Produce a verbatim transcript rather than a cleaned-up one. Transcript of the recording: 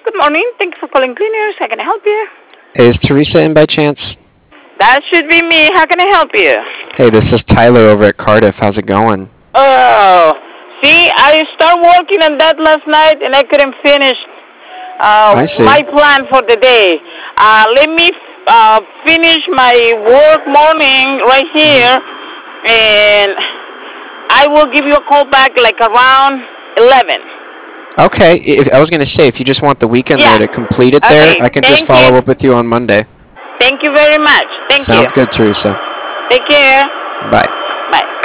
Good morning. Thank you for calling Cleaners. How can I help you? Is Teresa in by chance? That should be me. How can I help you? Hey, this is Tyler over at Cardiff. How's it going? Oh, see, I started working on that last night and I couldn't finish uh, I see. my plan for the day. Uh, let me uh, finish my work morning right here, and I will give you a call back like around eleven. Okay, if, I was going to say, if you just want the weekend Yeah. there to complete it there, Okay. I can just Thank you. follow up with you on Monday. Thank you very much. Thank you. Sounds good, Teresa. Take care. Bye. Bye.